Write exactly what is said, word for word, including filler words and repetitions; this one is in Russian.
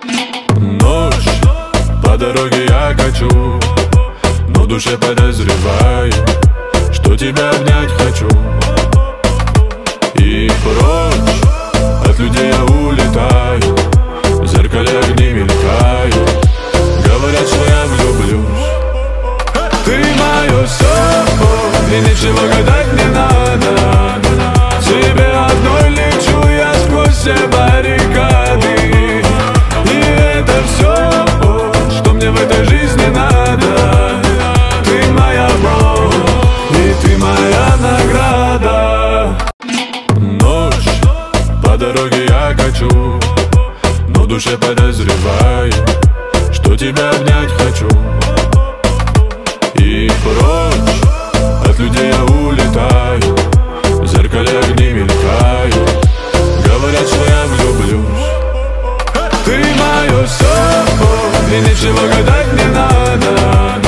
Ночь, по дороге я качу, но в душе подозреваю, что тебя обнять хочу. И прочь от людей я улетаю, в зеркале огни мелькаю, говорят, что я влюблюсь. Ты мое все, и ничего гадать не надо. Тебе одной лечу я сквозь все баррикады. И это все, что мне в этой жизни надо. Ты моя боль, и ты моя награда. Ночь, по дороге я качу, но в душе подозреваю, что тебя обнять хочу. И прочь от людей я улетаю, в зеркале огни мелькаю, говорят, что я влюблюсь. Ты мое все, и ничего гадать не надо.